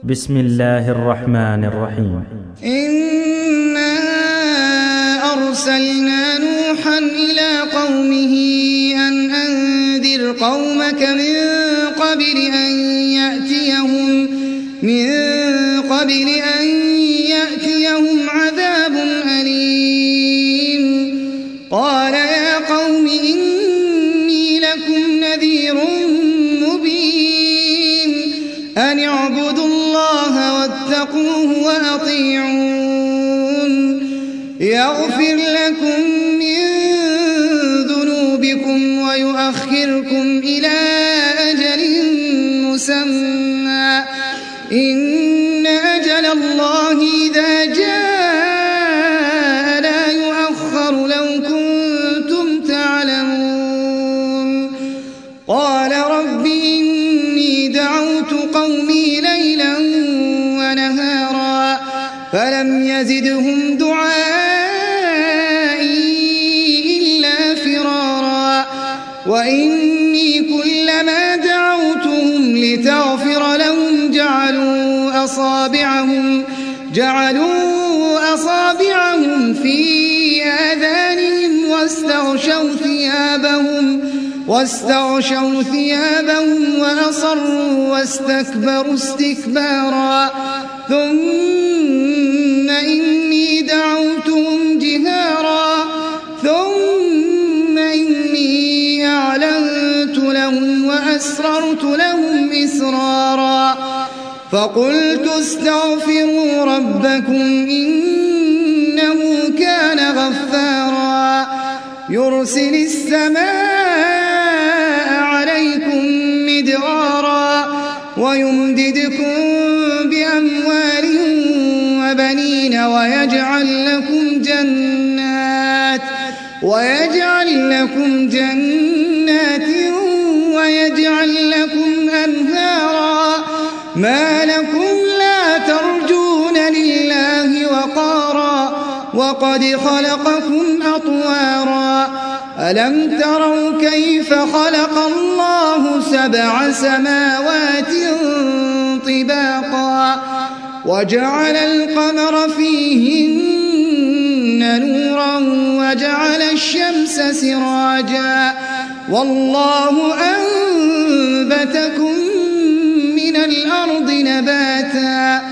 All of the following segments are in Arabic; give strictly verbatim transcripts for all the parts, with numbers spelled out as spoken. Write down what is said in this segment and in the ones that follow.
بسم الله الرحمن الرحيم. إنا أرسلنا نوحا إلى قومه أن أنذر قومك من قبل أن يأتيهم من قبل أن يأتيهم عذاب أليم. قال يا قوم إني لكم نذير مبين أن اعبدوا الله واتقوه وأطيعون يغفر لكم من ذنوبكم ويؤخركم إلى أجل مسمى إن أجل الله إذا جاء لا يؤخر لو كنتم تعلمون. قال رب إني دعوت قومي ليلا ونهارا فلم يزدهم دعائي إلا فرارا وإني كلما دعوتهم لتغفر لهم جعلوا أصابعهم جعلوا أصابعهم في آذانهم واستغشوا ثيابهم واستغشوا ثيابهم وأصروا واستكبروا استكبارا ثم إني دعوتهم جهارا ثم إني أعلنت لهم وأسررت لهم إسرارا فقلت استغفروا ربكم إنه كان غفارا يرسل السماء عليكم مدرارا ويمددكم بأموال وبنين ويجعل لكم جنات ويجعل لكم جنات ويجعل لكم أنهارا ما لكم لا ترجون لله وقارا وقد خلقكم أطوارا ألم تروا كيف خلق الله سبع سماوات طباقا وجعل القمر فيهن نورا وجعل الشمس سراجا والله أنبتكم من الأرض نباتا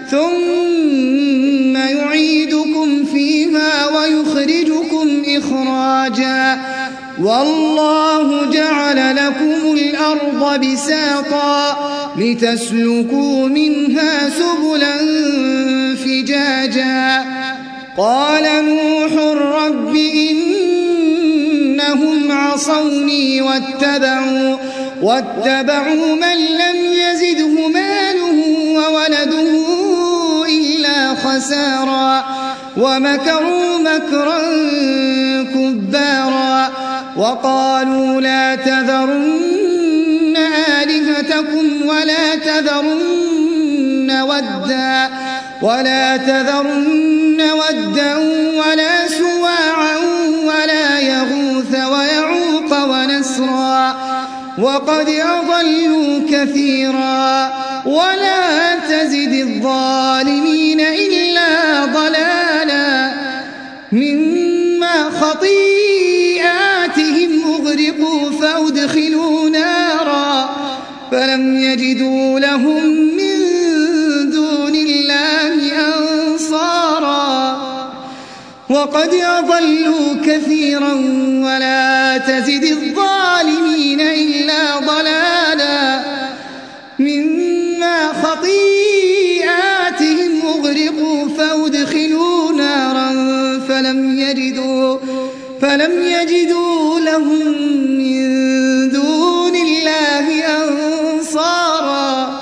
ثم يعيدكم فيها ويخرجكم إخراجا والله جعل لكم الأرض بساطا لتسلكوا منها سبلا فجاجا قال نوح رب إنهم عصوني واتبعوا واتبعوا من لم يزده ماله وولده إلا خسارا ومكروا مكرا كبارا وقالوا لا تذرن آلهتكم ولا تذرن ودا ولا تذرن ودا ولا سواعا ولا يغوث ويعوق ونسرا وقد أضلوا كثيرا ولا تزد الظالمين إلا ضلالا مما خطيئاتهم أغرقوا فأدخلوا نارا فلم يجدوا لهم من دون الله أنصارا وقد أضلوا كثيرا ولا تزد الظالمين إلا ضلالا مما خطيئاتهم أغرقوا فأدخلوا نارا فلم يجدوا فلم يجدوا لهم من دون الله أنصارا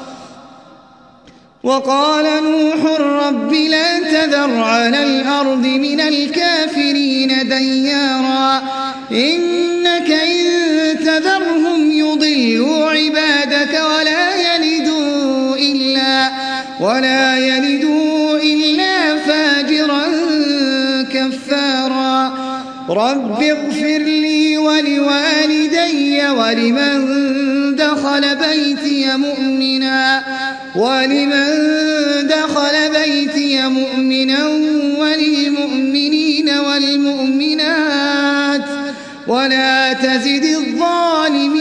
وقال نوح رب لا تذر على الأرض من الكافرين ديارا إنك إن تذرهم يضلوا عبادك ولا يلدوا إلا ولا يلدوا إلا فاجرا كفارا رب اغفر لي ولوالدي ولمن دخل بيتي مؤمنا ولمن دخل بيتي مؤمنا وللمؤمنين والمؤمنات ولا تزد الظالمين